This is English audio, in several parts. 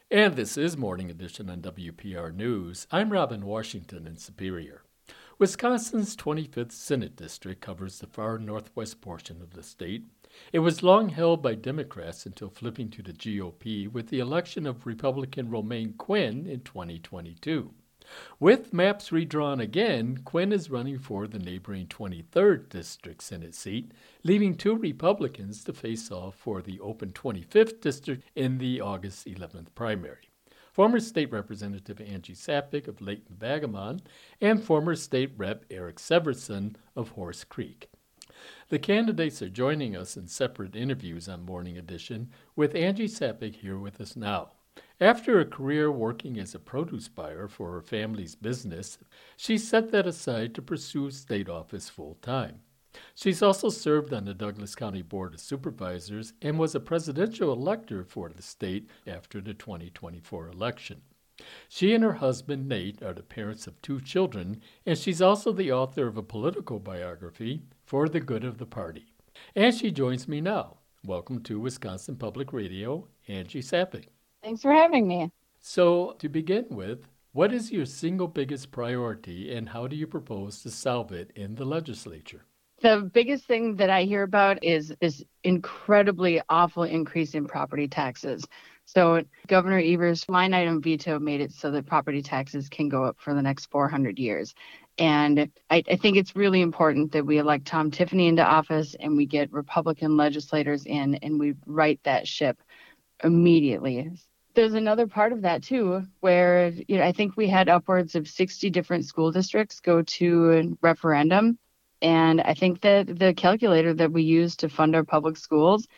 And this is Morning Edition on WPR News. I'm Robin Washington in Superior. Wisconsin's 25th Senate District covers the far northwest portion of the state. It was long held by Democrats until flipping to the GOP with the election of Republican Romaine Quinn in 2022. With maps redrawn again, Quinn is running for the neighboring 23rd District Senate seat, leaving two Republicans to face off for the open 25th District in the August 11th primary. Former State Representative Angie Sappig of Layton-Vagamon and former State Rep Eric Severson of Horse Creek. The candidates are joining us in separate interviews on Morning Edition, with Angie Sappig here with us now. After a career working as a produce buyer for her family's business, she set that aside to pursue state office full-time. She's also served on the Douglas County Board of Supervisors and was a presidential elector for the state after the 2024 election. She and her husband, Nate, are the parents of two children, and she's also the author of a political biography, For the Good of the Party. And she joins me now. Welcome to Wisconsin Public Radio, Angie Sappig. Thanks for having me. So, to begin with, what is your single biggest priority and how do you propose to solve it in the legislature? The biggest thing that I hear about is this incredibly awful increase in property taxes. So Governor Evers' line item veto made it so that property taxes can go up for the next 400 years. And I think it's really important that we elect Tom Tiffany into office and we get Republican legislators in and we right that ship immediately. There's another part of that too, where I think we had upwards of 60 different school districts go to a referendum. And I think that the calculator that we use to fund our public schools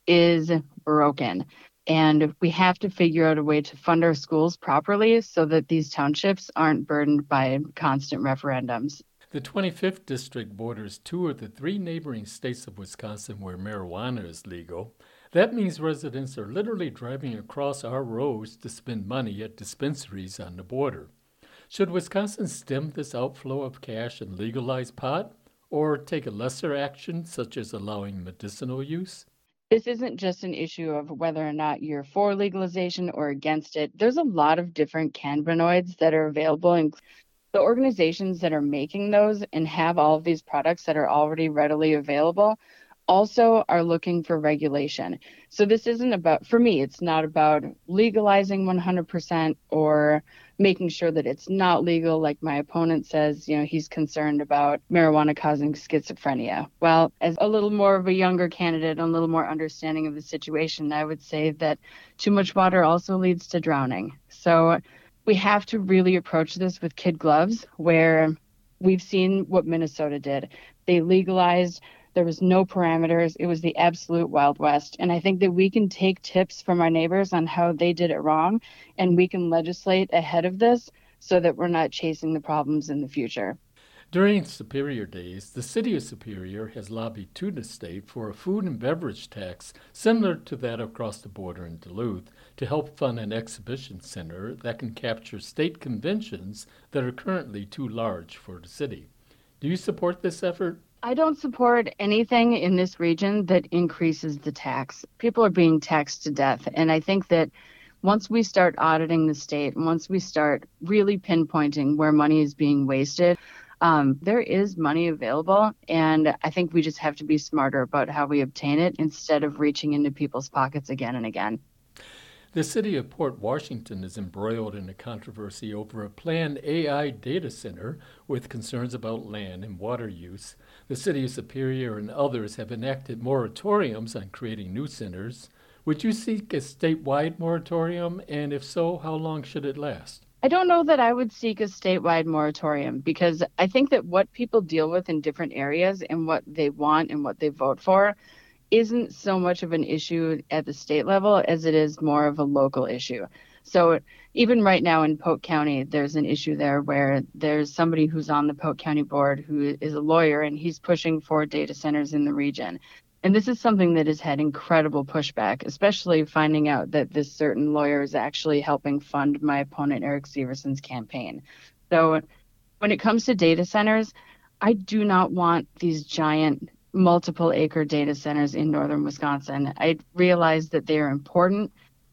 is broken. And we have to figure out a way to fund our schools properly so that these townships aren't burdened by constant referendums. The 25th District borders two of the three neighboring states of Wisconsin where marijuana is legal. That means residents are literally driving across our roads to spend money at dispensaries on the border. Should Wisconsin stem this outflow of cash and legalize pot, or take a lesser action such as allowing medicinal use? This isn't just an issue of whether or not you're for legalization or against it. There's a lot of different cannabinoids that are available, and the organizations that are making those and have all of these products that are already readily available also are looking for regulation. So this isn't about, for me, it's not about legalizing 100% or making sure that it's not legal. Like my opponent says, he's concerned about marijuana causing schizophrenia. Well, as a little more of a younger candidate, and a little more understanding of the situation, I would say that too much water also leads to drowning. So we have to really approach this with kid gloves, where we've seen what Minnesota did. They legalized. There was no parameters. It was the absolute Wild West. And I think that we can take tips from our neighbors on how they did it wrong, and we can legislate ahead of this so that we're not chasing the problems in the future. During Superior Days, the City of Superior has lobbied to the state for a food and beverage tax similar to that across the border in Duluth to help fund an exhibition center that can capture state conventions that are currently too large for the city. Do you support this effort? I don't support anything in this region that increases the tax. People are being taxed to death. And I think that once we start auditing the state, once we start really pinpointing where money is being wasted, there is money available. And I think we just have to be smarter about how we obtain it instead of reaching into people's pockets again and again. The city of Port Washington is embroiled in a controversy over a planned AI data center with concerns about land and water use. The city of Superior and others have enacted moratoriums on creating new centers. Would you seek a statewide moratorium, and if so, how long should it last? I don't know that I would seek a statewide moratorium, because I think that what people deal with in different areas and what they want and what they vote for isn't so much of an issue at the state level as it is more of a local issue. So even right now in Polk County, there's an issue there where there's somebody who's on the Polk County board who is a lawyer, and he's pushing for data centers in the region. And this is something that has had incredible pushback, especially finding out that this certain lawyer is actually helping fund my opponent, Eric Severson's campaign. So when it comes to data centers, I do not want these giant multiple acre data centers in northern Wisconsin. I realize that they are important.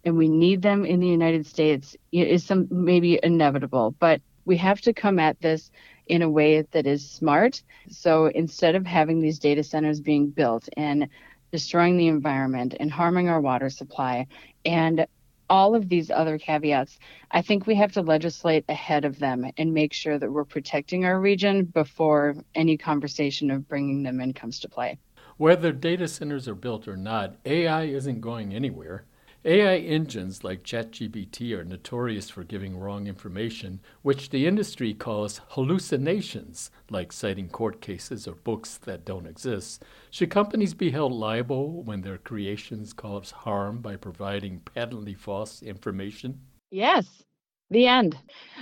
and we need them in the United States is some maybe inevitable, but we have to come at this in a way that is smart. So instead of having these data centers being built and destroying the environment and harming our water supply and all of these other caveats, I think we have to legislate ahead of them and make sure that we're protecting our region before any conversation of bringing them in comes to play. Whether data centers are built or not, AI isn't going anywhere. AI engines like ChatGPT are notorious for giving wrong information, which the industry calls hallucinations, like citing court cases or books that don't exist. Should companies be held liable when their creations cause harm by providing patently false information? Yes, the end.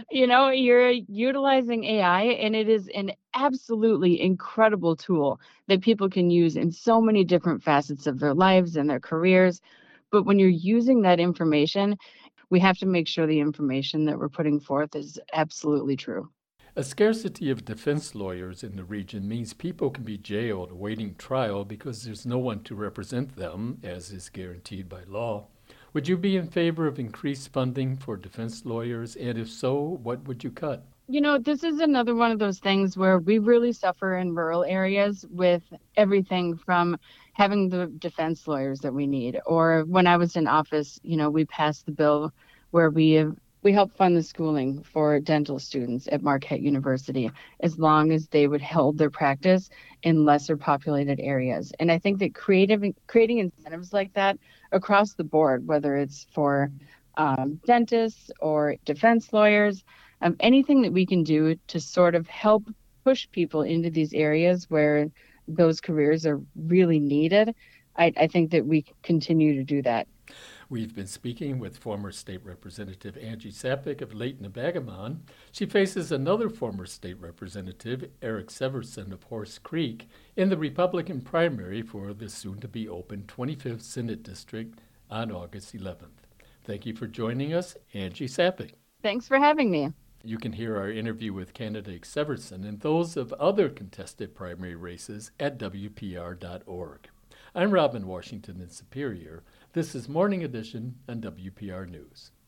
You're utilizing AI, and it is an absolutely incredible tool that people can use in so many different facets of their lives and their careers. But when you're using that information, we have to make sure the information that we're putting forth is absolutely true. A scarcity of defense lawyers in the region means people can be jailed awaiting trial because there's no one to represent them, as is guaranteed by law. Would you be in favor of increased funding for defense lawyers? And if so, what would you cut? This is another one of those things where we really suffer in rural areas with everything from having the defense lawyers that we need. Or when I was in office, we passed the bill where we help fund the schooling for dental students at Marquette University as long as they would hold their practice in lesser populated areas. And I think that creating incentives like that across the board, whether it's for dentists or defense lawyers, anything that we can do to sort of help push people into these areas where those careers are really needed, I think that we continue to do that. We've been speaking with former State Representative Angie Sappich of Layton-Abagaman. She faces another former state representative, Eric Severson of Horse Creek, in the Republican primary for the soon-to-be-open 25th Senate District on August 11th. Thank you for joining us, Angie Sappich. Thanks for having me. You can hear our interview with candidate Severson and those of other contested primary races at WPR.org. I'm Robin Washington in Superior. This is Morning Edition on WPR News.